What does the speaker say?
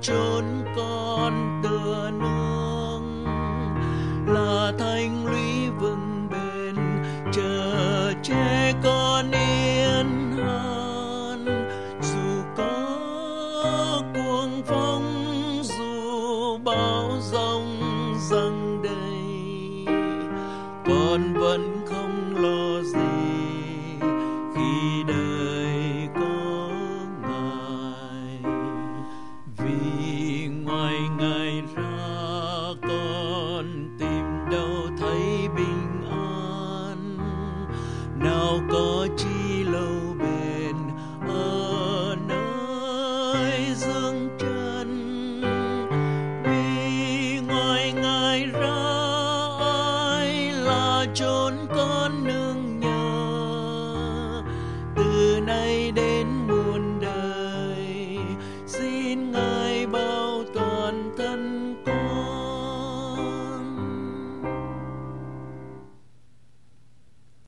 chốn con tựa nương, là thanh lũy vững bền chờ che con yên hơn. Dù có cuồng phong, dù bão giông giăng đầy, con vẫn không